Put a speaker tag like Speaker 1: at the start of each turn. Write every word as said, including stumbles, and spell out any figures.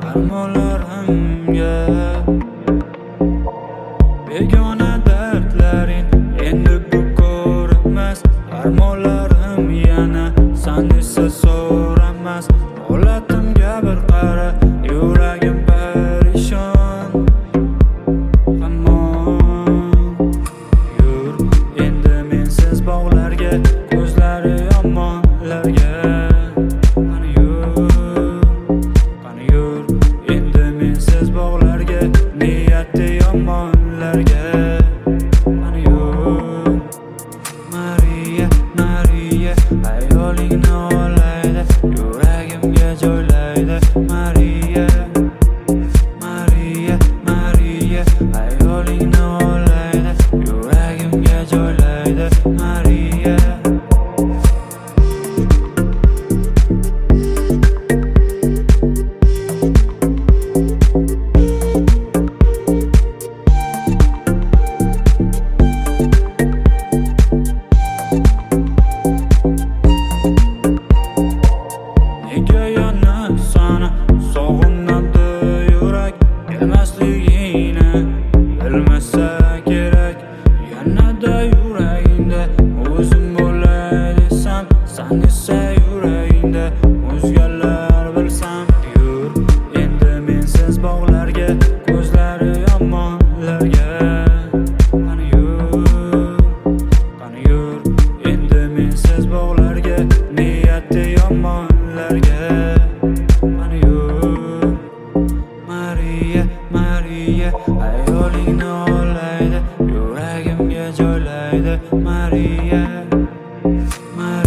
Speaker 1: armonlarimga. Begona dardlaring endi bu ko'rinmas, armonlarim yana san esa so'ramas. Holatimga bir qara, yuragim parishon. Hamon yur endi mensiz bog'larga, ko'zlari yomonlarga. Qani yur, qani yur endi mensiz bog'larga, niyati yomonlarga. Qani yur Mariya, Mariya, ayolingni olaydi, yuragimga joylaydi. Mariya, Mariya, Mariya, ayolingni olaydi, yuragimga joylaydi. Mariya. Nega yana sana sog'inadi yurak, kelmasligingni bilmasa kerak. Yanada yuragingda o'zim bo'lay desam, san esa yuragingda o'zgalar bilsam. Yur endi mensiz bog'larga, ko'zlari yomonlarga. Qani yur, qani yur endi mensiz bog'larga, niyati yomonlarga. Qani yur Mariya, Mariya, ayolingni olaydi, yuragimga joylaydi. Mariya, Mariya.